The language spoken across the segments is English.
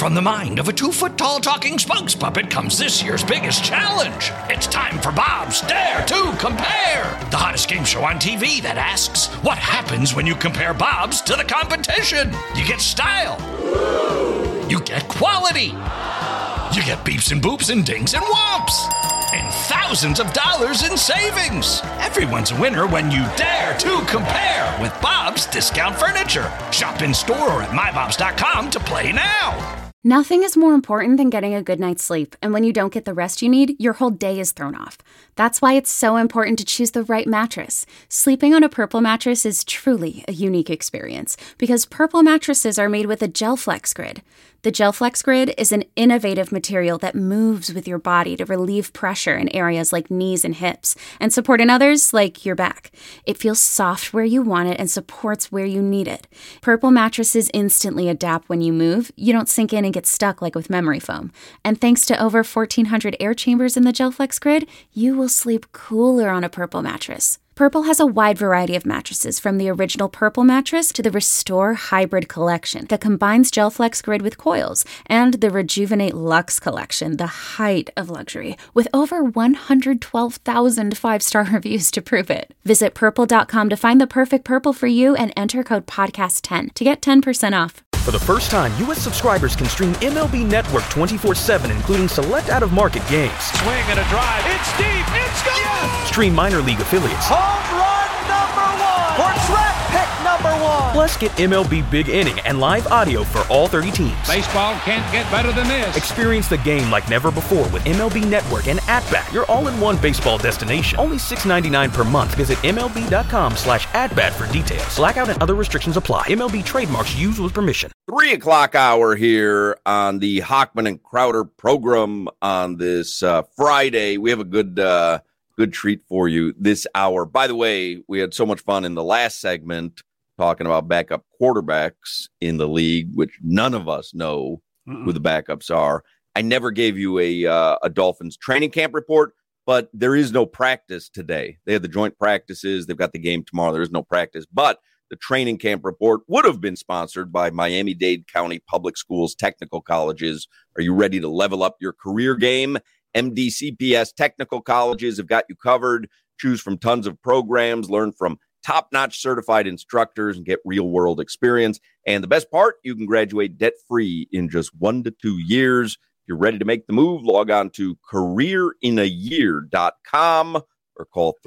From the mind of a 2-foot-tall talking spokes puppet comes this year's biggest challenge. It's time for Bob's Dare to Compare, the hottest game show on TV that asks, what happens when you compare Bob's to the competition? You get style. You get quality. You get beeps and boops and dings and whomps. And thousands of dollars in savings. Everyone's a winner when you dare to compare with Bob's Discount Furniture. Shop in store or at mybobs.com to play now. Nothing is more important than getting a good night's sleep, and when you don't get the rest you need, your whole day is thrown off. That's why it's so important to choose the right mattress. Sleeping on a Purple mattress is truly a unique experience, because Purple mattresses are made with a GelFlex Grid. The GelFlex Grid is an innovative material that moves with your body to relieve pressure in areas like knees and hips, and support in others like your back. It feels soft where you want it and supports where you need it. Purple mattresses instantly adapt when you move. You don't sink in and get stuck like with memory foam. And thanks to over 1,400 air chambers in the GelFlex Grid, you will sleep cooler on a Purple mattress. Purple has a wide variety of mattresses, from the original Purple mattress to the Restore Hybrid collection that combines GelFlex Grid with coils, and the Rejuvenate Luxe collection, the height of luxury, with over 112,000 five-star reviews to prove it. Visit purple.com to find the perfect Purple for you and enter code podcast10 to get 10% off. For the first time, U.S. subscribers can stream MLB Network 24/7, including select out-of-market games. Swing and a drive. It's deep. It's gone. Yes! Stream minor league affiliates. Home run number 1. Or draft pick number 1. Plus, get MLB Big Inning and live audio for all 30 teams. Baseball can't get better than this. Experience the game like never before with MLB Network and @Bat, your all-in-one baseball destination. Only $6.99 per month. Visit MLB.com/@Bat for details. Blackout and other restrictions apply. MLB trademarks used with permission. 3 o'clock hour here on the Hochman and Crowder program on this Friday. We have a good treat for you this hour. By the way, we had so much fun in the last segment talking about backup quarterbacks in the league, which none of us know who the backups are. I never gave you a Dolphins training camp report, but there is no practice today. They had the joint practices. They've got the game tomorrow. There is no practice, but the training camp report would have been sponsored by Miami-Dade County Public Schools Technical Colleges. Are you ready to level up your career game? MDCPS Technical Colleges have got you covered. Choose from tons of programs, learn from top-notch certified instructors, and get real-world experience. And the best part, you can graduate debt-free in just 1 to 2 years. If you're ready to make the move, log on to careerinayear.com or call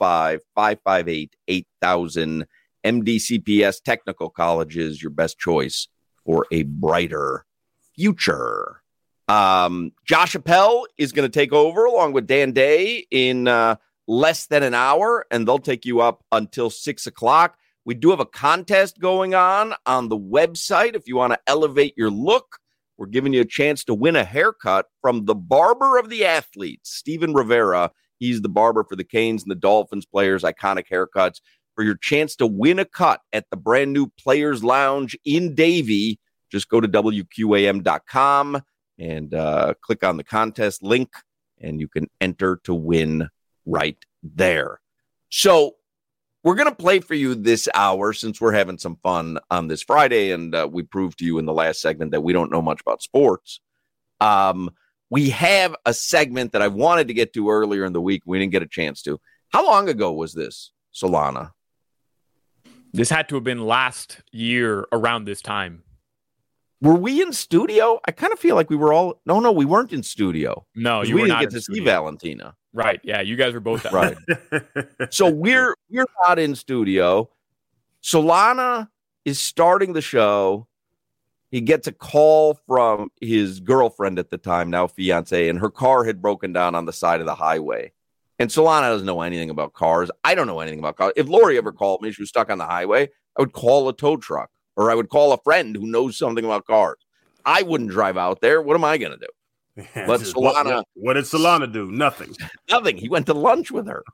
305-558-8000. MDCPS Technical Colleges, your best choice for a brighter future. Josh Appel is going to take over along with Dan Day in less than an hour, and they'll take you up until 6 o'clock. We do have a contest going on the website. If you want to elevate your look, we're giving you a chance to win a haircut from the barber of the athletes, Steven Rivera. He's the barber for the Canes and the Dolphins players, iconic haircuts. For your chance to win a cut at the brand new Players Lounge in Davie, just go to WQAM.com and click on the contest link, and you can enter to win right there. So we're going to play for you this hour since we're having some fun on this Friday, and we proved to you in the last segment that we don't know much about sports. We have a segment that I wanted to get to earlier in the week. We didn't get a chance to. How long ago was this, Solana? This had to have been last year around this time. Were we in studio? I kind of feel like we were all... No, we weren't in studio. No, you were not. We didn't get to see Valentina. Right. Yeah, you guys were both out. Right. So we're not in studio. Solana is starting the show. He gets a call from his girlfriend at the time, now fiance, and her car had broken down on the side of the highway. And Solana doesn't know anything about cars. I don't know anything about cars. If Lori ever called me, she was stuck on the highway, I would call a tow truck, or I would call a friend who knows something about cars. I wouldn't drive out there. What am I going to do? But Solana, what did Solana do? Nothing. Nothing. He went to lunch with her.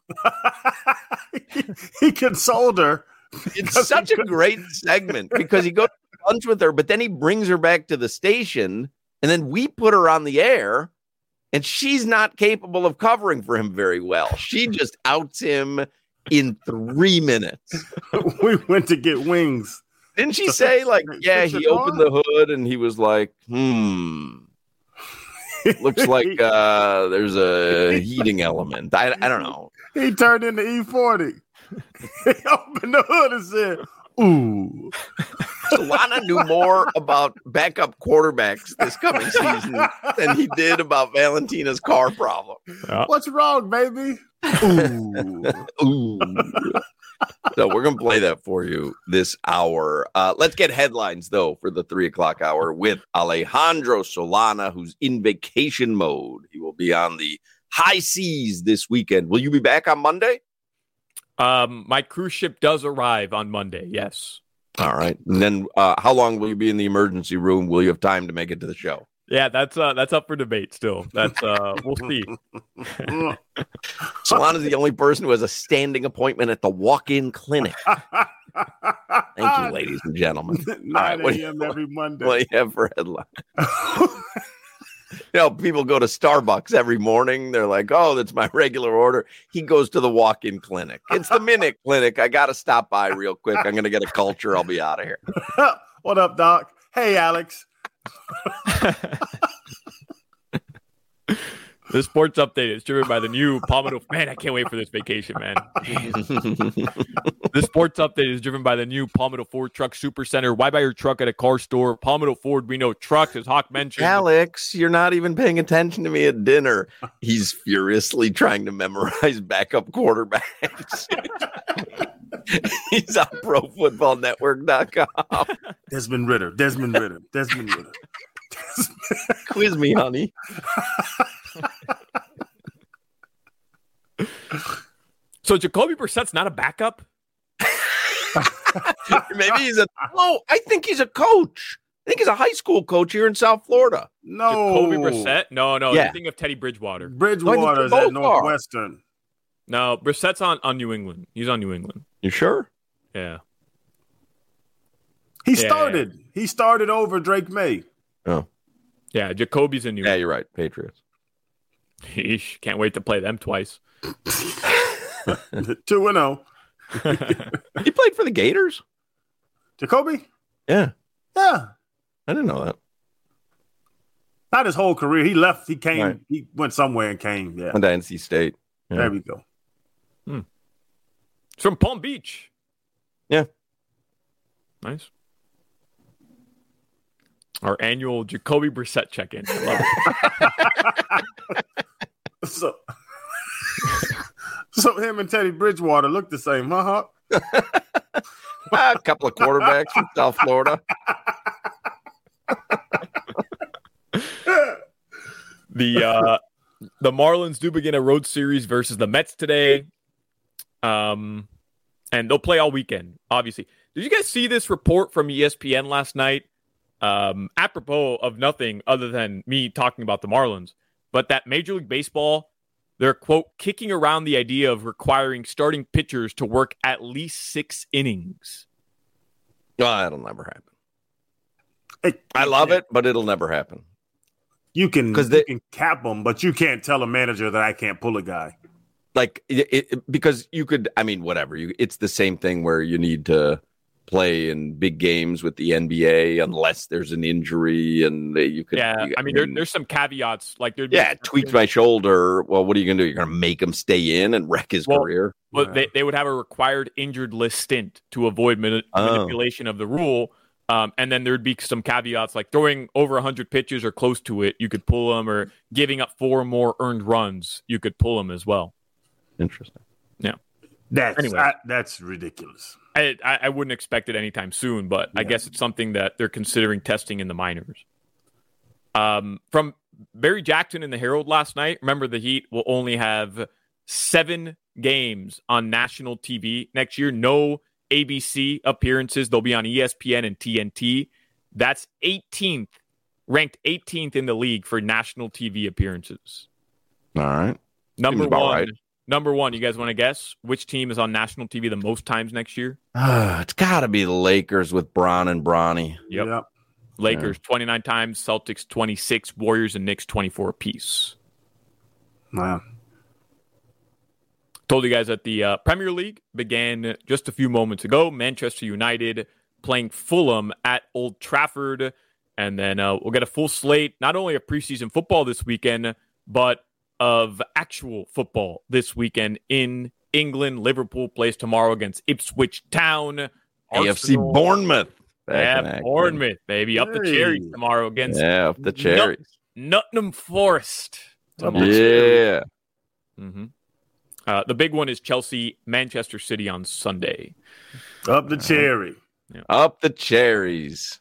He consoled her. It's such a great segment because he goes to lunch with her, but then he brings her back to the station, and then we put her on the air, and she's not capable of covering for him very well. She just outs him in 3 minutes. We went to get wings. Didn't she say, like, yeah, he opened the hood and he was like, looks like there's a heating element. I don't know. He turned into E40. He opened the hood and said, ooh. Solana knew more about backup quarterbacks this coming season than he did about Valentina's car problem. What's wrong, baby? Ooh. Ooh. So we're going to play that for you this hour. Let's get headlines, though, for the 3 o'clock hour with Alejandro Solana, who's in vacation mode. He will be on the high seas this weekend. Will you be back on Monday? My cruise ship does arrive on Monday, yes. All right. And then how long will you be in the emergency room? Will you have time to make it to the show? Yeah, that's up for debate still. That's we'll see. Solana's the only person who has a standing appointment at the walk-in clinic. Thank you, ladies and gentlemen. 9 a.m. every Monday. What do you have for headline? People go to Starbucks every morning. They're like, oh, that's my regular order. He goes to the walk-in clinic. It's the Minute Clinic. I got to stop by real quick. I'm going to get a culture. I'll be out of here. What up, Doc? Hey, Alex. The sports update is driven by the new Palmetto. Man, I can't wait for this vacation, man. The sports update is driven by the new Palmetto Ford Truck Super Center. Why buy your truck at a car store? Palmetto Ford, we know trucks, as Hawk mentioned. Alex, you're not even paying attention to me at dinner. He's furiously trying to memorize backup quarterbacks. He's on ProFootballNetwork.com. Desmond Ritter. Quiz me, honey. So Jacoby Brissett's not a backup? Maybe he's I think he's a coach. I think he's a high school coach here in South Florida. No. Jacoby Brissett? No. Yeah. You're thinking of Teddy Bridgewater. Bridgewater's at Northwestern. No, Brissett's on New England. He's on New England. You sure? Yeah. He started. Yeah. He started over Drake May. Oh. Yeah, Jacoby's in New England. Yeah, you're right. Patriots. Eesh, can't wait to play them twice. 2-0. He played for the Gators? Jacoby? Yeah. Yeah. I didn't know that. Not his whole career. He left. He came. Right. He went somewhere and came. Yeah. Went to NC State. Yeah. There we go. It's from Palm Beach. Yeah. Nice. Our annual Jacoby Brissett check-in. I love it. So him and Teddy Bridgewater look the same, huh? A couple of quarterbacks from South Florida. The Marlins do begin a road series versus the Mets today. And they'll play all weekend, obviously. Did you guys see this report from ESPN last night? Apropos of nothing other than me talking about the Marlins, but that Major League Baseball, they're, quote, kicking around the idea of requiring starting pitchers to work at least 6 innings. No, that'll never happen. I love it, but it'll never happen. You can cap them, but you can't tell a manager that I can't pull a guy. Like, because you could, I mean, whatever. It's the same thing where you need to play in big games with the NBA unless there's an injury, and you could. Yeah, there's some caveats. Like, tweaked my shoulder. Well, what are you going to do? You're going to make him stay in and wreck his career? Well, they would have a required injured list stint to avoid manipulation of the rule. And then there'd be some caveats like throwing over 100 pitches or close to it, you could pull them, or giving up 4 more earned runs, you could pull them as well. Interesting. Yeah. That's ridiculous. I wouldn't expect it anytime soon, but I guess it's something that they're considering testing in the minors. From Barry Jackson in the Herald last night, remember the Heat will only have 7 games on national TV next year. No ABC appearances. They'll be on ESPN and TNT. That's 18th, ranked 18th in the league for national TV appearances. All right. Number one, you guys want to guess which team is on national TV the most times next year? It's got to be the Lakers with Bron and Bronny. Yep. Lakers 29 times, Celtics 26, Warriors and Knicks 24 apiece. Wow. Told you guys that the Premier League began just a few moments ago. Manchester United playing Fulham at Old Trafford. And then we'll get a full slate, not only of preseason football this weekend, but of actual football this weekend in England. Liverpool plays tomorrow against Ipswich Town. AFC Bournemouth. Yeah, Bournemouth, baby. Up the cherries tomorrow against up the cherries. Nottingham Forest. Yeah. Mm-hmm. The big one is Chelsea, Manchester City on Sunday. Up the cherry. Up the cherries.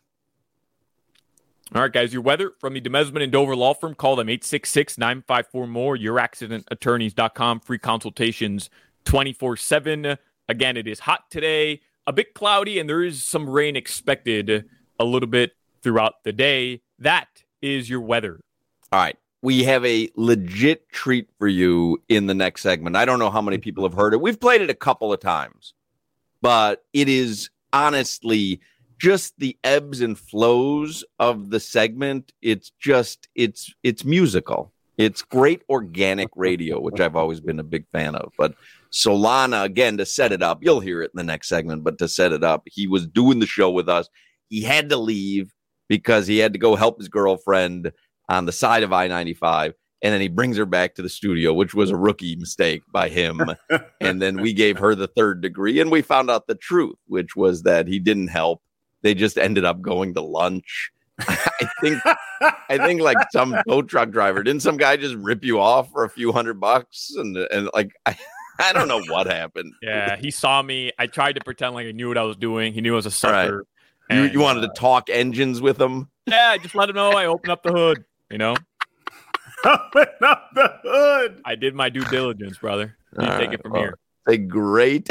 All right, guys, your weather from the Demesman and Dover Law Firm. Call them 866-954-MORE, youraccidentattorneys.com. Free consultations 24/7. Again, it is hot today, a bit cloudy, and there is some rain expected a little bit throughout the day. That is your weather. All right. We have a legit treat for you in the next segment. I don't know how many people have heard it. We've played it a couple of times, but it is honestly just the ebbs and flows of the segment. It's musical. It's great organic radio, which I've always been a big fan of. But Solana, again, to set it up, you'll hear it in the next segment, but to set it up, he was doing the show with us. He had to leave because he had to go help his girlfriend on the side of I-95, and then he brings her back to the studio, which was a rookie mistake by him. And then we gave her the third degree, and we found out the truth, which was that he didn't help. They just ended up going to lunch. I think like some tow truck driver, didn't some guy just rip you off for a few $100? And like, I don't know what happened. Yeah, he saw me. I tried to pretend like I knew what I was doing. He knew I was a sucker. Right. You wanted to talk engines with him? Yeah, I just let him know I opened up the hood, Open up the hood. I did my due diligence, brother. You take it from here. Say great.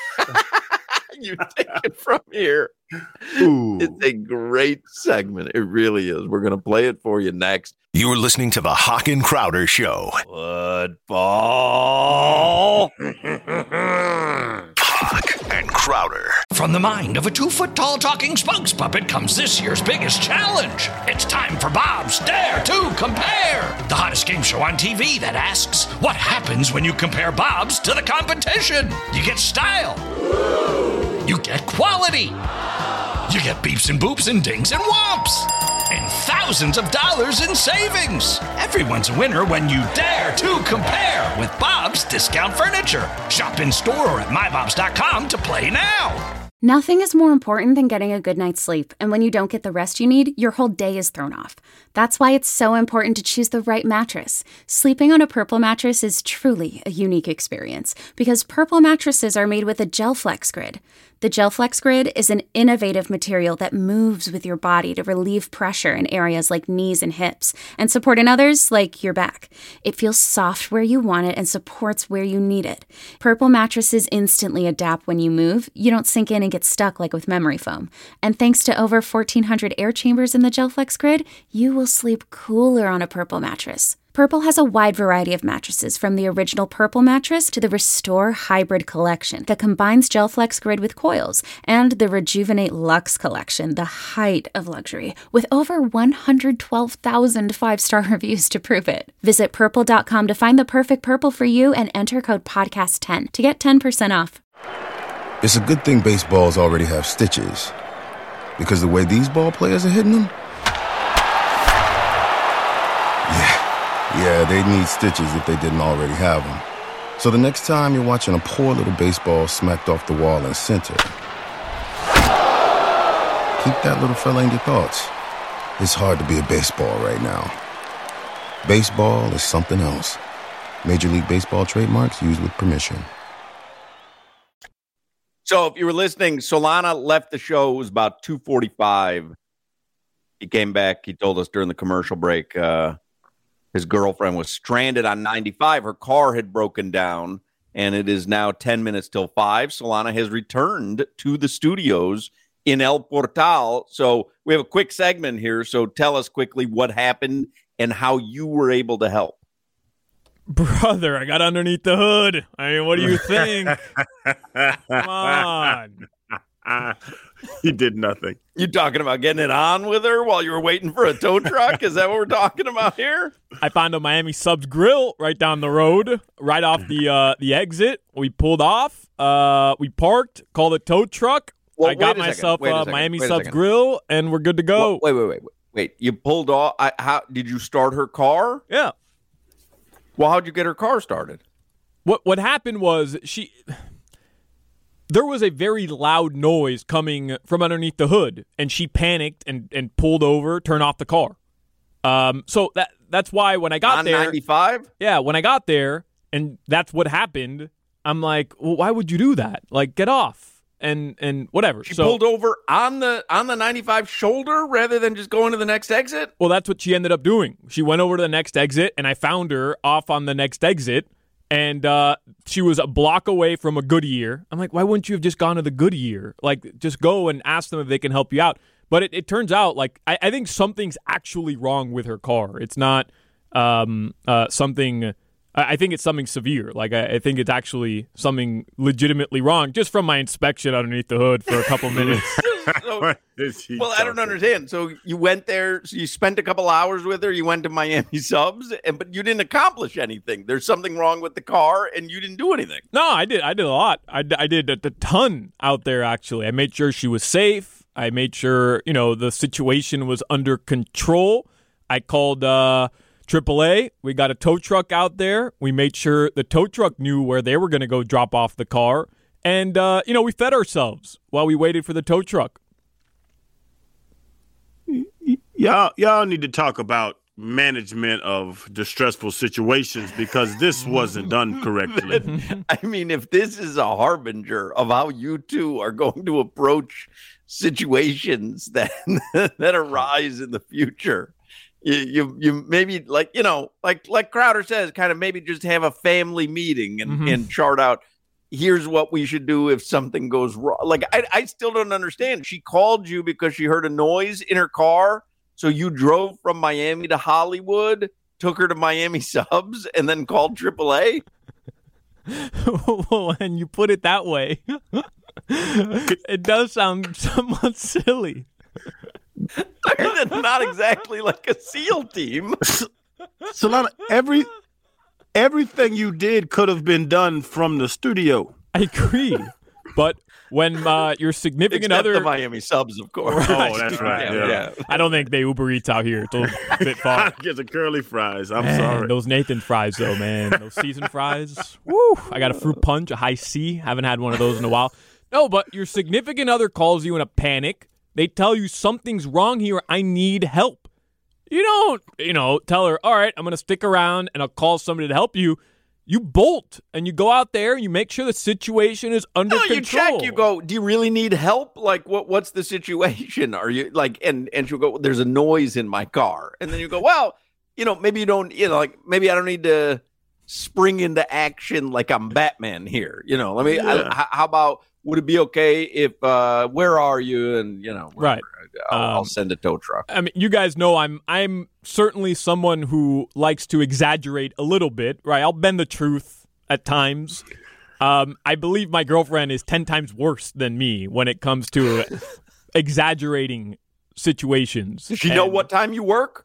You take it from here. Ooh. It's a great segment. It really is. We're going to play it for you next. You're listening to the Hawk and Crowder Show. Football. Hawk and Crowder. From the mind of a 2-foot-tall talking spokes puppet comes this year's biggest challenge. It's time for Bob's Dare to Compare, the hottest game show on TV that asks, what happens when you compare Bob's to the competition? You get style. You get quality. You get beeps and boops and dings and whomps. And thousands of dollars in savings. Everyone's a winner when you dare to compare with Bob's Discount Furniture. Shop in store or at mybobs.com to play now. Nothing is more important than getting a good night's sleep, and when you don't get the rest you need, your whole day is thrown off. That's why it's so important to choose the right mattress. Sleeping on a Purple mattress is truly a unique experience, because Purple mattresses are made with a GelFlex Grid. The GelFlex Grid is an innovative material that moves with your body to relieve pressure in areas like knees and hips, and support in others like your back. It feels soft where you want it and supports where you need it. Purple mattresses instantly adapt when you move. You don't sink in and get stuck like with memory foam. And thanks to over 1,400 air chambers in the GelFlex Grid, you will sleep cooler on a Purple mattress. Purple has a wide variety of mattresses, from the original Purple mattress to the Restore Hybrid collection that combines GelFlex Grid with coils, and the Rejuvenate Luxe collection, the height of luxury, with over 112,000 five-star reviews to prove it. Visit Purple.com to find the perfect Purple for you and enter code PODCAST10 to get 10% off. It's a good thing baseballs already have stitches, because the way these ball players are hitting them, yeah, they need stitches if they didn't already have them. So the next time you're watching a poor little baseball smacked off the wall in center, keep that little fella in your thoughts. It's hard to be a baseball right now. Baseball is something else. Major League Baseball trademarks used with permission. So if you were listening, Solana left the show. It was about 2:45. He came back. He told us during the commercial break, his girlfriend was stranded on 95. Her car had broken down, and it is now 10 minutes till 5. Solana has returned to the studios in El Portal. So we have a quick segment here. So tell us quickly what happened and how you were able to help. Brother, I got underneath the hood. I mean, what do you think? Come on. He did nothing. You talking about getting it on with her while you were waiting for a tow truck? Is that what we're talking about here? I found a Miami Subs grill right down the road, right off the exit. We pulled off. We parked, called a tow truck. I got myself a Miami Subs grill, and we're good to go. Wait. You pulled off. How did you start her car? Yeah. Well, how'd you get her car started? What happened was there was a very loud noise coming from underneath the hood, and she panicked and pulled over, turned off the car. So that's why when I got there, 95? Yeah, when I got there, and that's what happened. I'm like, well, why would you do that? Like, get off and whatever. She pulled over on the 95 shoulder rather than just going to the next exit? Well, that's what she ended up doing. She went over to the next exit, and I found her off on the next exit, and she was a block away from a Goodyear. I'm like, why wouldn't you have just gone to the Goodyear? Like, just go and ask them if they can help you out. But it turns out, like, I think something's actually wrong with her car. It's not something... I think it's something severe. Like, I think it's actually something legitimately wrong just from my inspection underneath the hood for a couple minutes. I don't understand. So you went there, so you spent a couple hours with her, you went to Miami Subs, but you didn't accomplish anything. There's something wrong with the car, and you didn't do anything. No, I did a lot. I did a ton out there, actually. I made sure she was safe. I made sure, the situation was under control. I called... AAA, we got a tow truck out there. We made sure the tow truck knew where they were going to go drop off the car. And, we fed ourselves while we waited for the tow truck. Y'all need to talk about management of distressful situations because this wasn't done correctly. I mean, if this is a harbinger of how you two are going to approach situations that arise in the future, You maybe like Crowder says, kind of maybe just have a family meeting and chart out, here's what we should do if something goes wrong. Like, I still don't understand. She called you because she heard a noise in her car. So you drove from Miami to Hollywood, took her to Miami Subs, and then called AAA? Well, when you put it that way, it does sound somewhat silly. I mean, it's not exactly like a SEAL team. Solana, everything you did could have been done from the studio. I agree. But when your significant other... the Miami Subs, of course. Right. Oh, that's right. Yeah. I don't think they Uber Eats out here. It's a bit far. Get the curly fries. I'm man, sorry. Those Nathan fries, though, man. Those seasoned fries. Woo! I got a fruit punch, a high C. Haven't had one of those in a while. No, but your significant other calls you in a panic. They tell you something's wrong here. I need help. You don't, tell her, all right, I'm going to stick around and I'll call somebody to help you. You bolt and you go out there and you make sure the situation is under control. You check, you go, do you really need help? Like, what's the situation? Are you like, and she'll go, there's a noise in my car. And then you go, well, maybe you don't, maybe I don't need to spring into action like I'm Batman here. How about, would it be okay if, where are you? And, right. I'll send a tow truck. I mean, you guys know I'm certainly someone who likes to exaggerate a little bit, right? I'll bend the truth at times. I believe my girlfriend is 10 times worse than me when it comes to exaggerating situations. Does she know what time you work?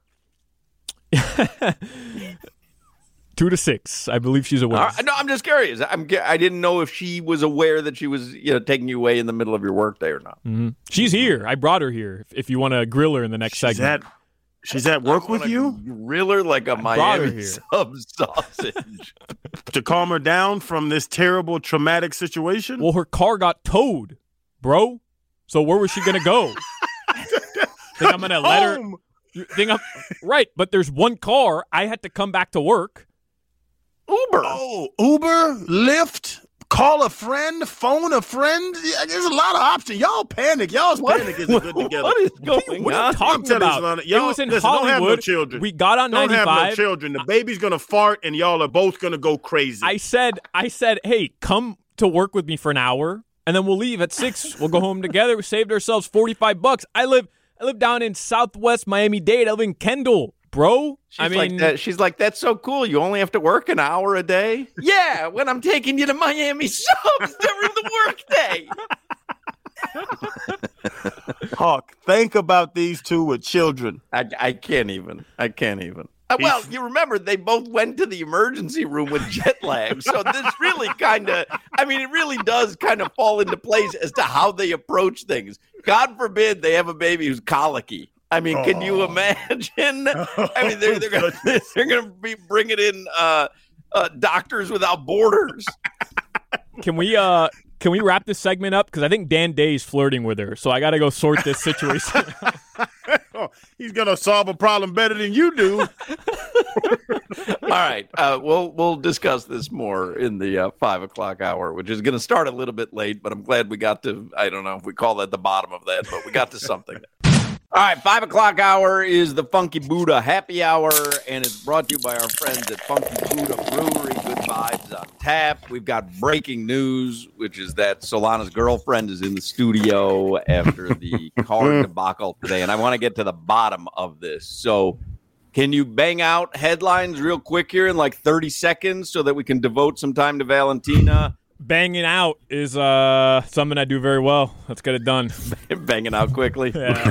2 to 6. I believe she's aware. No, I'm just curious. I didn't know if she was aware that she was, taking you away in the middle of your workday or not. Mm-hmm. She's here. I brought her here. If you want to grill her in the next segment. She's at work with you? Grill her like a Miami Subs sausage. To calm her down from this terrible, traumatic situation? Well, her car got towed, bro. So where was she going to go? Think I'm going to let her? Right, but there's one car. I had to come back to work. Uber. Oh, Uber, Lyft, call a friend, phone a friend. Yeah, there's a lot of options. Y'all panic. Y'all's panic isn't good together. What is going on? What are you talking about? It was in Hollywood. Don't have no children. We got on 95. Don't have no children. The baby's going to fart, and y'all are both going to go crazy. I said, hey, come to work with me for an hour, and then we'll leave at 6. We'll go home together. We saved ourselves $45. I live down in Southwest Miami-Dade. I live in Kendall. Bro, she's like, that's so cool. You only have to work an hour a day? Yeah, when I'm taking you to Miami Subs during the work day. Hawk, think about these two with children. I can't even. Well, you remember they both went to the emergency room with jet lag. So this really it really does kind of fall into place as to how they approach things. God forbid they have a baby who's colicky. I mean, can you imagine? I mean, they're gonna be bringing in Doctors Without Borders. Can we wrap this segment up? Because I think Dan Day's flirting with her, so I got to go sort this situation. He's gonna solve a problem better than you do. All right, we'll discuss this more in the 5 o'clock hour, which is going to start a little bit late, but I'm glad we got to. I don't know if we call that the bottom of that, but we got to something. All right, 5 o'clock hour is the Funky Buddha Happy Hour, and it's brought to you by our friends at Funky Buddha Brewery. Good vibes on tap. We've got breaking news, which is that Solana's girlfriend is in the studio after the car debacle today, and I want to get to the bottom of this. So can you bang out headlines real quick here in like 30 seconds so that we can devote some time to Valentina? Banging out is something I do very well. Let's get it done. Banging out quickly. Yeah.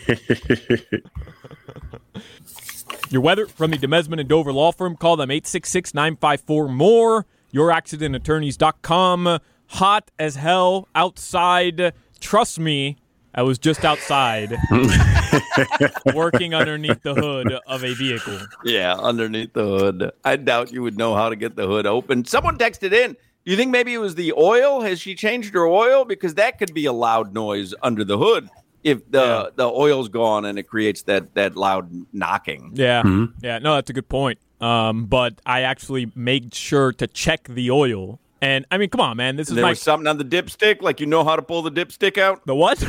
Your weather from the Demesman and Dover Law Firm. Call them 866-954-MORE. YourAccidentAttorneys.com. Hot as hell outside. Trust me, I was just outside working underneath the hood of a vehicle. Yeah, underneath the hood. I doubt you would know how to get the hood open. Someone texted in. Do you think maybe it was the oil? Has she changed her oil? Because that could be a loud noise under the hood if the oil's gone and it creates that loud knocking. Yeah. Mm-hmm. Yeah, no, that's a good point. But I actually made sure to check the oil. And, I mean, come on, man. This is there was something on the dipstick? Like you know how to pull the dipstick out? The what?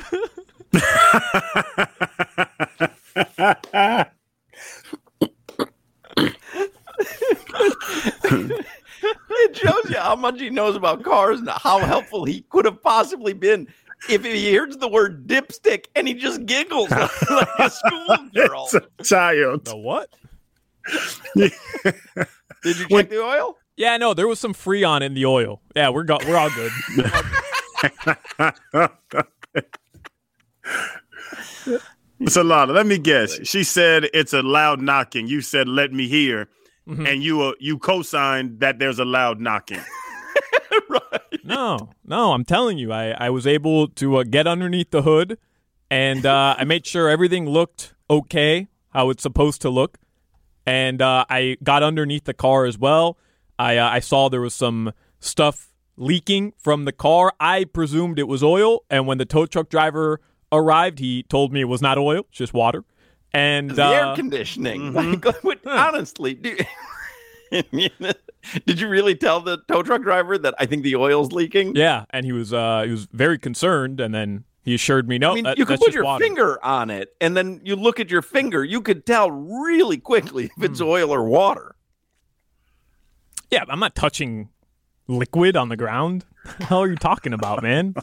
It shows you how much he knows about cars and how helpful he could have possibly been if he hears the word dipstick and he just giggles like a schoolgirl. Child. The what? Did you check the oil? Yeah, no, there was some Freon in the oil. Yeah, we're all good. Solana, let me guess. She said it's a loud knocking. You said let me hear. Mm-hmm. And you co-signed that there's a loud knocking. Right. No, I'm telling you, I was able to get underneath the hood, and I made sure everything looked okay, how it's supposed to look. And I got underneath the car as well. I saw there was some stuff leaking from the car. I presumed it was oil, and when the tow truck driver arrived, he told me it was not oil, it's just water. And the air conditioning. Mm-hmm. Like, honestly, did you really tell the tow truck driver that I think the oil's leaking? Yeah, and he was very concerned, and then he assured me, no, I mean, you could put your finger on it, and then you look at your finger, you could tell really quickly if it's oil or water. Yeah, I'm not touching liquid on the ground. What the hell are you talking about, man?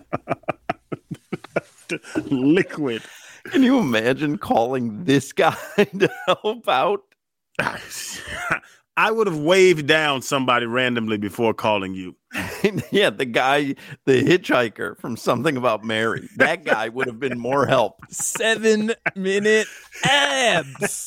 Liquid. Can you imagine calling this guy to help out? I would have waved down somebody randomly before calling you. Yeah, the guy, the hitchhiker from Something About Mary. That guy would have been more help. 7-minute abs.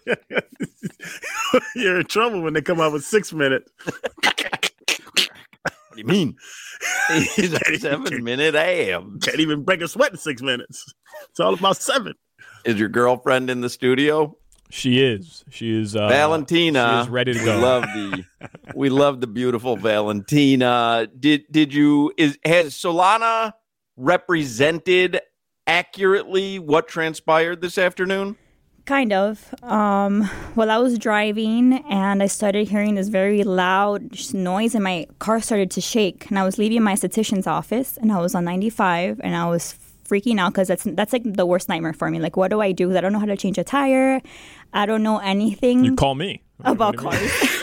You're in trouble when they come out with 6 minutes. What do you mean? He's a 7-minute abs. Can't even break a sweat in 6 minutes. It's all about 7. Is your girlfriend in the studio? She is. Valentina. She is ready to go. We love the beautiful Valentina. Has Solana represented accurately what transpired this afternoon? Kind of. Well, I was driving and I started hearing this very loud noise and my car started to shake. And I was leaving my esthetician's office and I was on 95 and I was freaking out because that's like the worst nightmare for me. Like, what do I do? Because I don't know how to change a tire. I don't know anything. You call me about cars.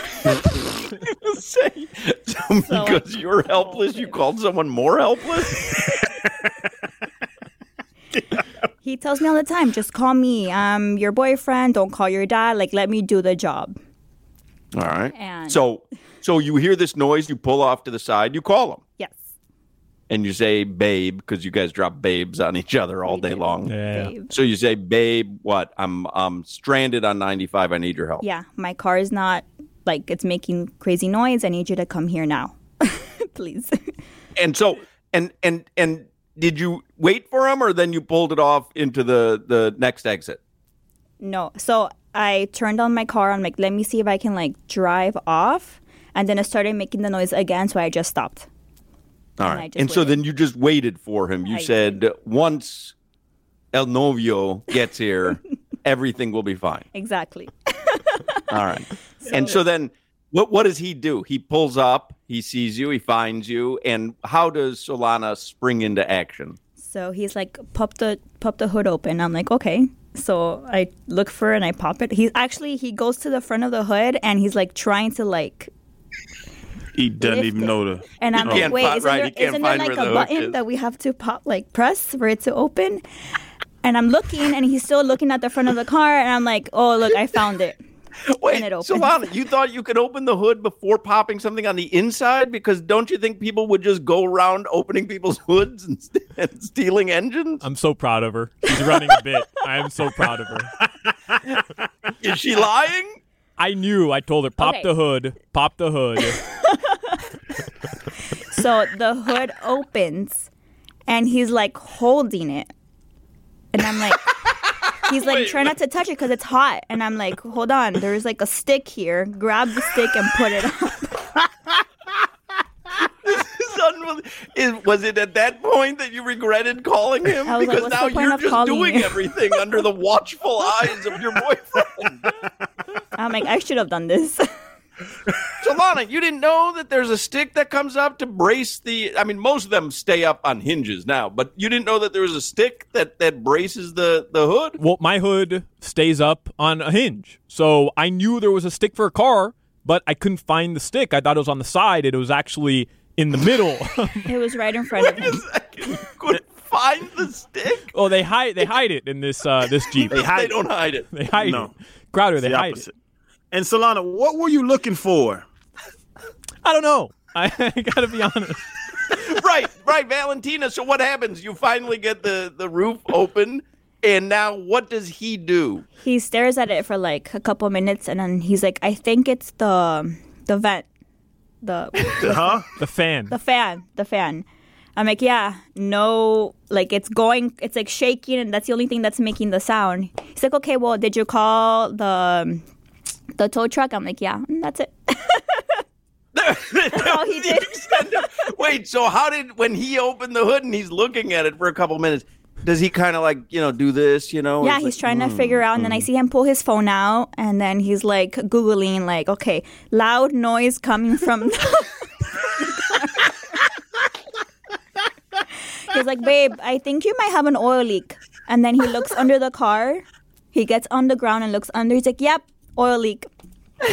Because you're helpless, you called someone more helpless? He tells me all the time, just call me. I'm your boyfriend. Don't call your dad. Like, let me do the job. All right. And so you hear this noise, you pull off to the side, you call him. Yes. and you say babe because you guys drop babes on each other all day long. Yeah. So you say, babe, what? I'm stranded on 95. I need your help. Yeah, my car is not like it's making crazy noise. I need you to come here now, please. And so, and did you wait for him, or then you pulled it off into the next exit? No, so I turned on my car. I'm like, let me see if I can like drive off, and then it started making the noise again. So I just stopped. All right. And so then you just waited for him. You said, once El Novio gets here, everything will be fine. Exactly. All right. And so then what does he do? He pulls up, he sees you, he finds you. And how does Solana spring into action? So he's like, pop the hood open. I'm like, okay. So I look for it and I pop it. He goes to the front of the hood and he's like trying to like. He doesn't even know the. And I'm like, wait, isn't there like a button that we have to press for it to open? And I'm looking, and he's still looking at the front of the car, and I'm like, oh, look, I found it. Wait, and it opens. Solana, you thought you could open the hood before popping something on the inside? Because don't you think people would just go around opening people's hoods and stealing engines? I'm so proud of her. She's running a bit. I am so proud of her. Is she lying? I knew. I told her, pop the hood. So the hood opens, and he's like holding it. And I'm like, he's like, try not to touch it because it's hot. And I'm like, hold on, there's like a stick here. Grab the stick and put it up. This is unbelievable. Was it at that point that you regretted calling him? I was because like, now you're just doing everything under the watchful eyes of your boyfriend. I'm like, I should have done this. Solana, you didn't know that there's a stick that comes up to brace most of them stay up on hinges now, but you didn't know that there was a stick that braces the hood? Well, my hood stays up on a hinge. So I knew there was a stick for a car, but I couldn't find the stick. I thought it was on the side, and it was actually in the middle. It was right in front of him. Wait a second. You couldn't find the stick? Oh, they hide it in this Jeep. They don't hide it. They hide it. Crowder, they hide it. And Solana, what were you looking for? I don't know. I gotta be honest. Right, Valentina. So what happens? You finally get the roof open, and now what does he do? He stares at it for like a couple minutes, and then he's like, I think it's the vent. The fan. The fan. I'm like, yeah, no, like it's like shaking, and that's the only thing that's making the sound. He's like, okay, well, did you call the tow truck? I'm like, yeah, that's it. That's all he did. Wait, so when he opened the hood and he's looking at it for a couple minutes, does he kind of like, do this, Yeah, he's like, trying to figure out, and then I see him pull his phone out, and then he's like Googling, like, okay, loud noise coming from He's like, babe, I think you might have an oil leak. And then he looks under the car. He gets on the ground and looks under. He's like, yep, oil leak. Wait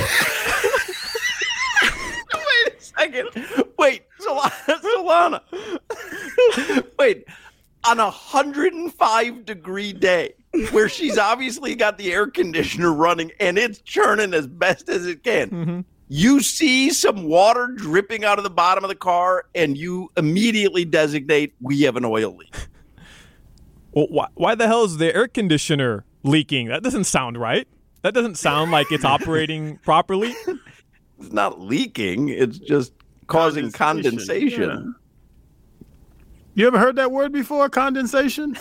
a second. Wait, Solana. Wait, on 105-degree day, where she's obviously got the air conditioner running and it's churning as best as it can. Mm-hmm. You see some water dripping out of the bottom of the car, and you immediately designate, we have an oil leak. Well, why the hell is the air conditioner leaking? That doesn't sound right. That doesn't sound like it's operating properly. It's not leaking. It's just causing condensation. Yeah. You ever heard that word before, condensation?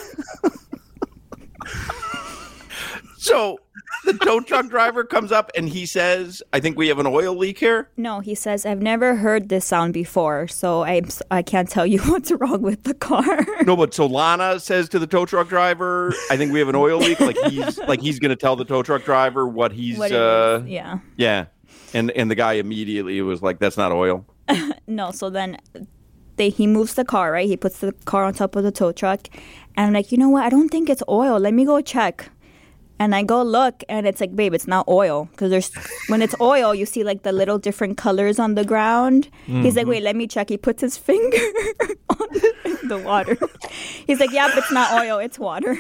So the tow truck driver comes up and he says, I think we have an oil leak here. No, he says, I've never heard this sound before, so I can't tell you what's wrong with the car. No, but Solana says to the tow truck driver, I think we have an oil leak. Like he's going to tell the tow truck driver what he's. Yeah. Yeah. And the guy immediately was like, that's not oil. No, so then he moves the car, right? He puts the car on top of the tow truck. And I'm like, you know what? I don't think it's oil. Let me go check. And I go look, and it's like, babe, it's not oil. Because when it's oil, you see like the little different colors on the ground. Mm-hmm. He's like, wait, let me check. He puts his finger on the water. He's like, yeah, but it's not oil, it's water.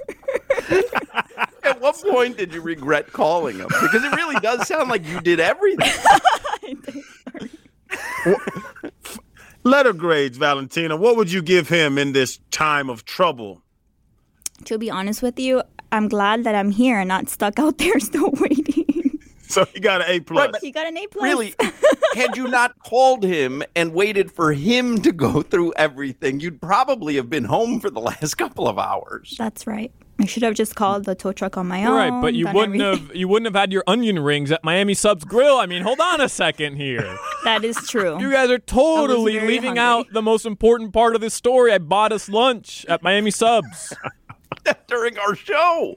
At what point did you regret calling him? Because it really does sound like you did everything. Letter grades, Valentina. What would you give him in this time of trouble? To be honest with you, I'm glad that I'm here and not stuck out there still waiting. So he got an A+. Right, He got an A+. Really, had you not called him and waited for him to go through everything, you'd probably have been home for the last couple of hours. That's right. I should have just called the tow truck on my own. Right, but you wouldn't have had your onion rings at Miami Subs Grill. I mean, hold on a second here. That is true. You guys are totally leaving hungry. out the most important part of this story. I bought us lunch at Miami Subs. During our show.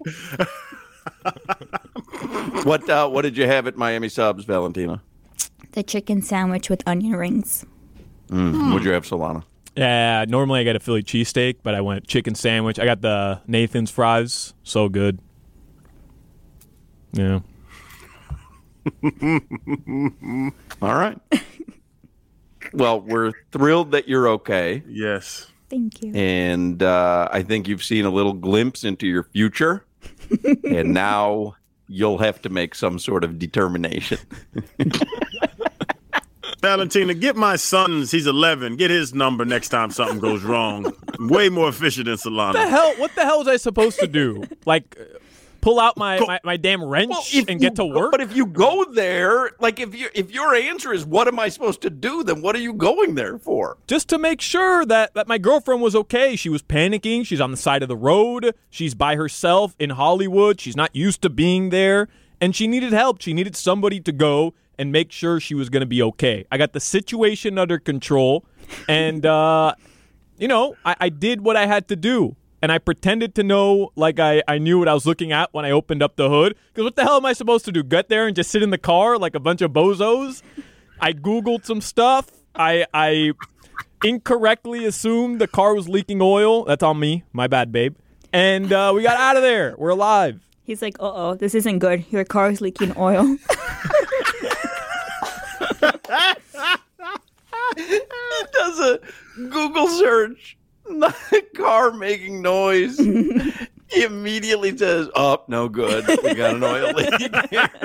What did you have at Miami Subs, Valentina? The chicken sandwich with onion rings. What'd you have, Solana? Yeah, normally I get a Philly cheesesteak, but I went chicken sandwich. I got the Nathan's fries. So good. Yeah. All right. Well, we're thrilled that you're okay. Yes. Thank you. And I think you've seen a little glimpse into your future. And now you'll have to make some sort of determination. Valentina, get my son's, he's 11, get his number next time something goes wrong. Way more efficient than Solana. What the hell was I supposed to do? Like, pull out my damn wrench and get to work? But if you go there, like if your answer is what am I supposed to do, then what are you going there for? Just to make sure that my girlfriend was okay. She was panicking. She's on the side of the road. She's by herself in Hollywood. She's not used to being there. And she needed help. She needed somebody to go and make sure she was going to be okay. I got the situation under control. And, I did what I had to do. And I pretended to know, like I knew what I was looking at when I opened up the hood. Because what the hell am I supposed to do? Get there and just sit in the car like a bunch of bozos? I Googled some stuff. I incorrectly assumed the car was leaking oil. That's on me. My bad, babe. And we got out of there. We're alive. He's like, uh-oh, this isn't good. Your car is leaking oil. He does a Google search. The car making noise. He immediately says, "Oh, no good. We got an oil leak."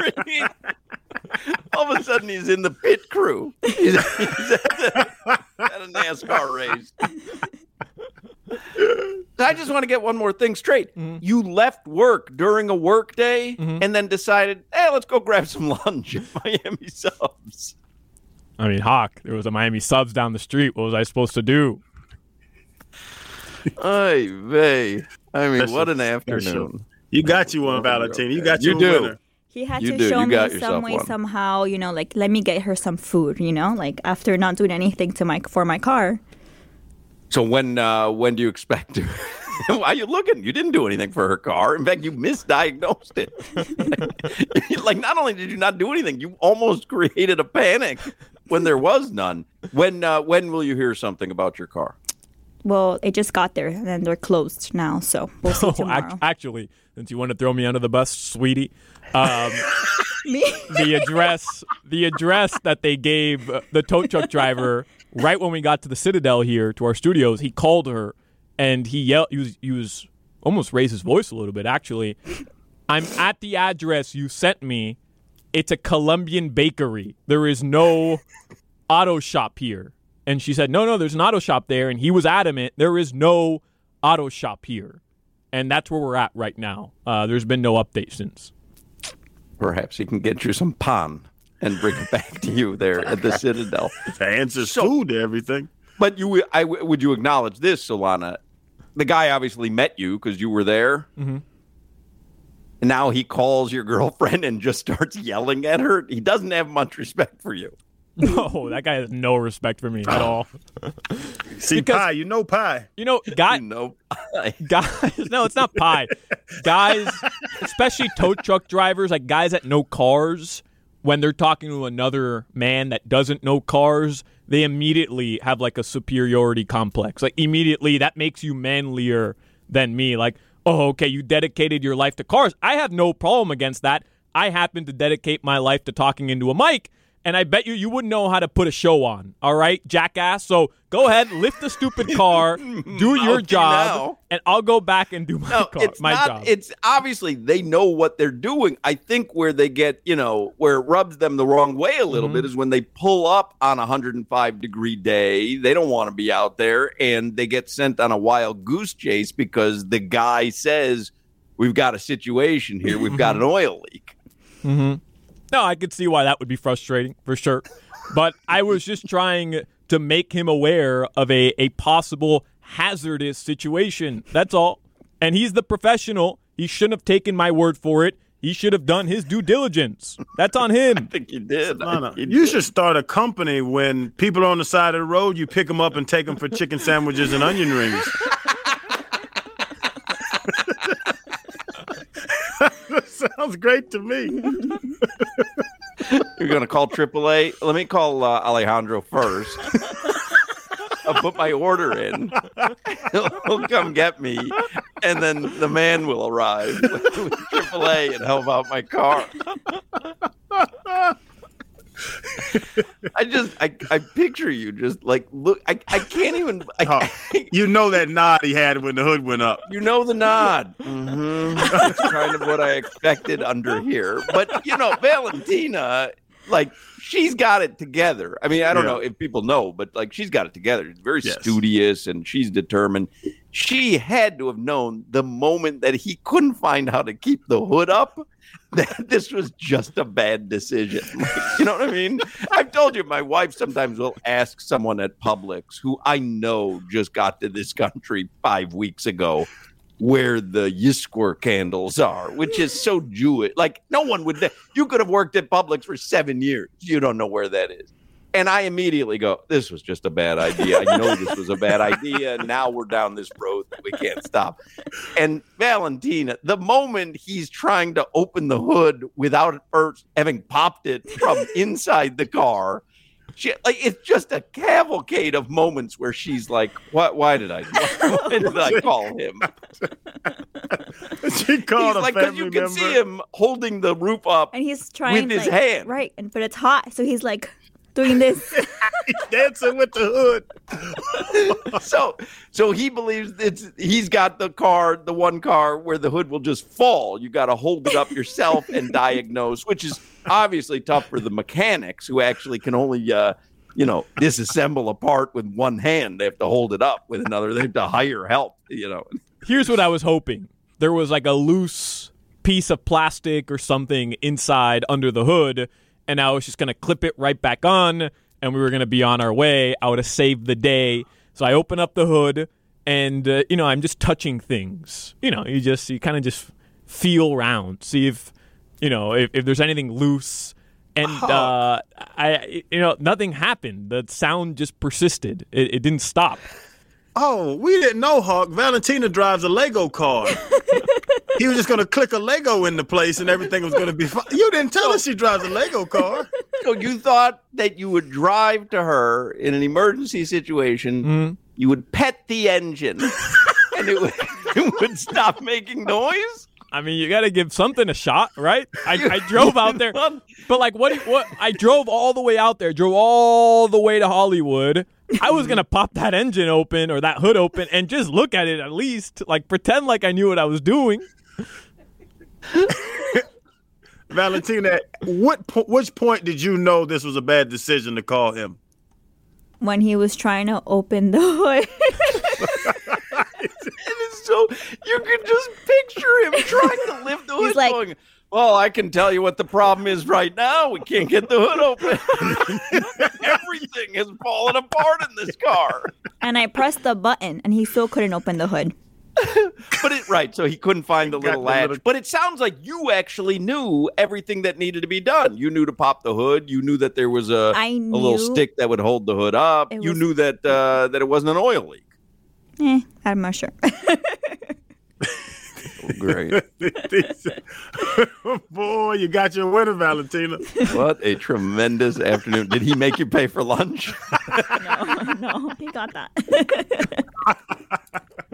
All of a sudden, he's in the pit crew. He's at a NASCAR race. I just want to get one more thing straight. Mm-hmm. You left work during a work day and then decided, hey, let's go grab some lunch at Miami Subs. I mean, Hawk, there was a Miami Subs down the street. What was I supposed to do? Ay, vey. I mean, what an afternoon. You got you one, Valentina. You got you a winner. He had to show me some way, somehow, like, let me get her some food, like, after not doing anything for my car. So when do you expect to? Why are you looking? You didn't do anything for her car. In fact, you misdiagnosed it. Like, not only did you not do anything, you almost created a panic when there was none. When will you hear something about your car? Well, it just got there, and then they're closed now, so we'll see tomorrow. Actually, since you want to throw me under the bus, sweetie, me? the address that they gave the tow truck driver right when we got to the Citadel here to our studios, he called her and he yelled. He was almost raised his voice a little bit. Actually, I'm at the address you sent me. It's a Colombian bakery. There is no auto shop here. And she said, no, there's an auto shop there. And he was adamant, there is no auto shop here. And that's where we're at right now. There's been no update since. Perhaps he can get you some pan and bring it back to you there at the Citadel. The answer's food to everything. But would you acknowledge this, Solana? The guy obviously met you because you were there. Mm-hmm. And now he calls your girlfriend and just starts yelling at her. He doesn't have much respect for you. No, that guy has no respect for me at all. See, because, pie, pie. Pie. Guys, no, it's not pie. Guys, especially tow truck drivers, like guys that know cars, when they're talking to another man that doesn't know cars, they immediately have like a superiority complex. Like immediately, that makes you manlier than me. Like, oh, okay, you dedicated your life to cars. I have no problem against that. I happen to dedicate my life to talking into a mic. and I bet you wouldn't know how to put a show on. All right, jackass. So go ahead, lift the stupid car, do your job, and I'll go back and do my job. It's obviously they know what they're doing. I think where they get, where it rubs them the wrong way a little bit is when they pull up on a 105-degree day. They don't want to be out there, and they get sent on a wild goose chase because the guy says, we've got a situation here. We've got an oil leak. Mm-hmm. No, I could see why that would be frustrating for sure. But I was just trying to make him aware of a possible hazardous situation. That's all. And he's the professional. He shouldn't have taken my word for it. He should have done his due diligence. That's on him. I think you did. You should start a company. When people are on the side of the road, you pick them up and take them for chicken sandwiches and onion rings. Sounds great to me. You're going to call AAA? Let me call Alejandro first. I'll put my order in. He'll come get me, and then the man will arrive with AAA and help out my car. I picture you just like, look, I can't even. That nod he had when the hood went up. You know the nod. Mm-hmm. That's kind of what I expected under here. But, Valentina, like, she's got it together. I mean, I don't know if people know, but, like, she's got it together. She's very studious, and she's determined. She had to have known the moment that he couldn't find how to keep the hood up that this was just a bad decision. You know what I mean? I've told you, my wife sometimes will ask someone at Publix who I know just got to this country 5 weeks ago where the Yisquer candles are, which is so Jewish. Like, no one would. You could have worked at Publix for 7 years. You don't know where that is. And I immediately go, this was just a bad idea. I know this was a bad idea. Now we're down this road that we can't stop. And Valentina, the moment he's trying to open the hood without first having popped it from inside the car, it's just a cavalcade of moments where she's like, why did I call him? She called a family member. Because you can see him holding the roof up and he's trying with his hand. Right, but it's hot, so he's like doing this. He's dancing with the hood. So he believes he's got the one car where the hood will just fall. You got to hold it up yourself and diagnose, which is obviously tough for the mechanics who actually can only disassemble a part with one hand. They have to hold it up with another. They have to hire help. Here's what I was hoping. There was like a loose piece of plastic or something inside under the hood, and I was just going to clip it right back on, and we were going to be on our way. I would have saved the day. So I open up the hood, and, I'm just touching things. You kind of just feel around, see if there's anything loose. And, nothing happened. The sound just persisted. It didn't stop. Oh, we didn't know, Hawk. Valentina drives a Lego car. He was just going to click a Lego into place and everything was going to be fine. You didn't tell us she drives a Lego car. So you thought that you would drive to her in an emergency situation, you would pet the engine, and it would stop making noise? I mean, you got to give something a shot, right? I drove out there, but like, what? I drove all the way out there, drove all the way to Hollywood. I was gonna pop that engine open or that hood open and just look at it at least, like pretend like I knew what I was doing. Valentina, which point did you know this was a bad decision to call him? When he was trying to open the hood. So you can just picture him trying to lift the hood, going, well, I can tell you what the problem is right now. We can't get the hood open. Everything has fallen apart in this car. And I pressed the button, and he still couldn't open the hood. So he couldn't find the little latch. But it sounds like you actually knew everything that needed to be done. You knew to pop the hood. You knew that there was a little stick that would hold the hood up. You knew that that it wasn't an oil leak. I'm not sure. Great. Boy, you got your winner, Valentina. What a tremendous afternoon. Did he make you pay for lunch? No, he got that.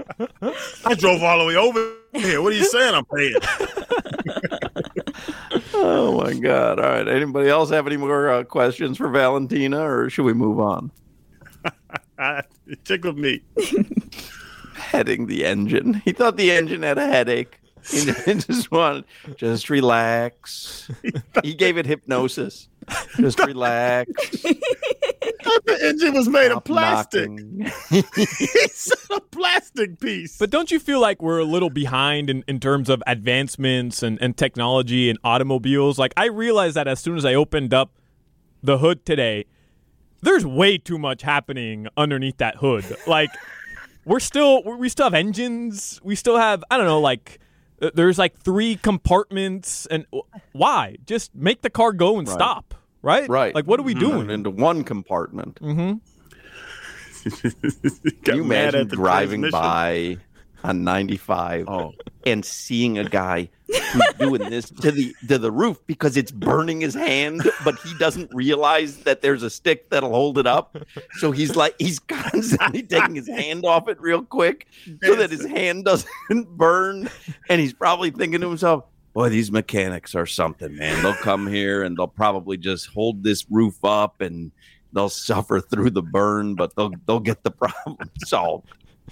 I drove all the way over here. What are you saying I'm paying? Oh, my God. All right. Anybody else have any more questions for Valentina, or should we move on? It tickled me. Heading the engine. He thought the engine had a headache. He just wanted, just relax. He gave it hypnosis. Just relax. The engine was made of plastic. It's a plastic piece. But don't you feel like we're a little behind in terms of advancements and technology in automobiles? Like, I realized that as soon as I opened up the hood today, there's way too much happening underneath that hood. Like, we still have engines. We still have, I don't know, like, there's like 3 compartments. And why? Just make the car go and stop. Right? Right. Like, what are we doing? Into one compartment. Mm-hmm. Can you imagine driving by on 95 and seeing a guy who's doing this to the roof because it's burning his hand, but he doesn't realize that there's a stick that'll hold it up. So he's constantly taking his hand off it real quick so that his hand doesn't burn. And he's probably thinking to himself, boy, these mechanics are something, man. They'll come here and they'll probably just hold this roof up and they'll suffer through the burn, but they'll get the problem solved.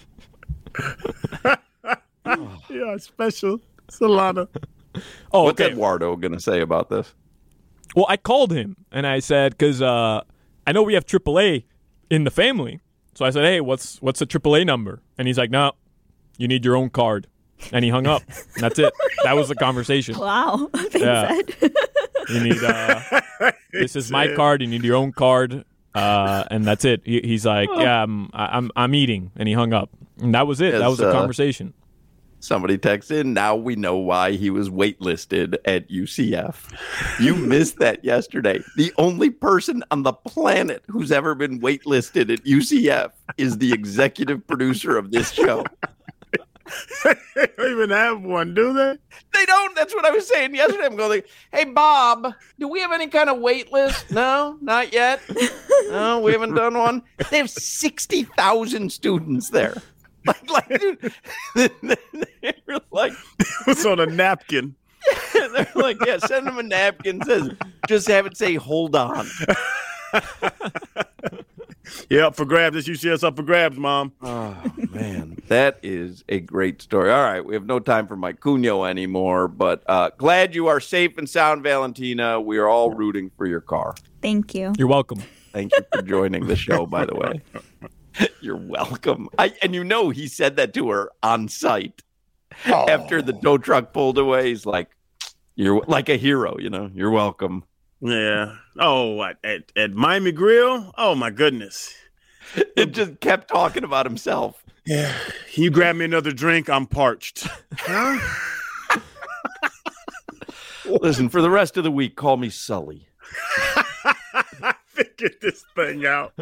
Yeah, special Solana. Oh, what's okay. Eduardo going to say about this? Well, I called him and I said, because I know we have AAA in the family. So I said, hey, what's the AAA number? And he's like, no, you need your own card. And he hung up. And that's it. That was the conversation. Wow. Said. You need this is my card. You need your own card. And that's it. He's like, yeah, I'm eating. And he hung up. And that was it. That was the conversation. Somebody texted in. Now we know why he was waitlisted at UCF. You missed that yesterday. The only person on the planet who's ever been waitlisted at UCF is the executive producer of this show. They don't even have one, do they? They don't. That's what I was saying yesterday. I'm going, hey, Bob, do we have any kind of wait list? No, not yet. No, we haven't done one. They have 60,000 students there. Dude, they're like, it's on a napkin. They're like, yeah, send them a napkin. Says, just have it say, hold on. Yeah, up for grabs. This UCS up for grabs, Mom. Oh, man. That is a great story. All right. We have no time for Mike Cunha anymore, but glad you are safe and sound, Valentina. We are all rooting for your car. Thank you. You're welcome. Thank you for joining the show, by the way. You're welcome. And he said that to her on site. After the tow truck pulled away. He's like, you're like a hero, You're welcome. Yeah. Oh, at Miami Grill? Oh, my goodness. It just kept talking about himself. Yeah. Can you grab me another drink? I'm parched. Huh? Listen, for the rest of the week, call me Sully. Figured this thing out.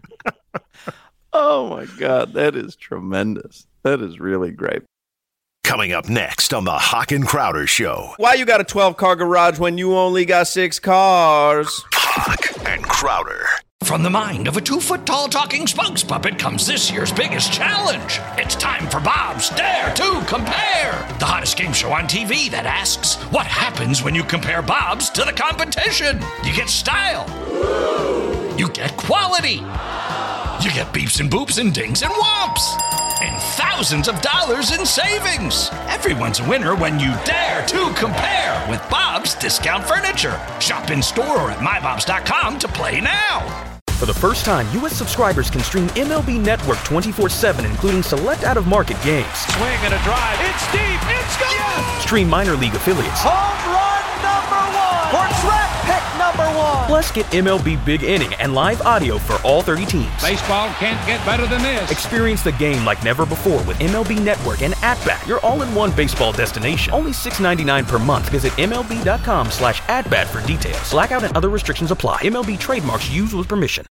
Oh, my God. That is tremendous. That is really great. Coming up next on the Hawk and Crowder Show. Why you got a 12-car garage when you only got 6 cars? Hawk and Crowder. From the mind of a 2-foot-tall talking spokes puppet comes this year's biggest challenge. It's time for Bob's Dare to Compare, the hottest game show on TV that asks, what happens when you compare Bob's to the competition? You get style. You get quality. You get beeps and boops and dings and whomps. And thousands of dollars in savings. Everyone's a winner when you dare to compare with Bob's Discount Furniture. Shop in store or at mybobs.com to play now. For the first time, U.S. subscribers can stream MLB Network 24/7, including select out-of-market games. Swing and a drive. It's deep. It's gone. Yes. Stream minor league affiliates. Home run number 1. Or draft pick number 1. Plus, get MLB Big Inning and live audio for all 30 teams. Baseball can't get better than this. Experience the game like never before with MLB Network and At-Bat, your all-in-one baseball destination. Only $6.99 per month. Visit MLB.com/atbat for details. Blackout and other restrictions apply. MLB trademarks used with permission.